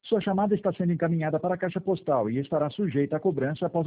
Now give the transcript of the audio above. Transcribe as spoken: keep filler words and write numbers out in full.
Sua chamada está sendo encaminhada para a caixa postal e estará sujeita a cobrança após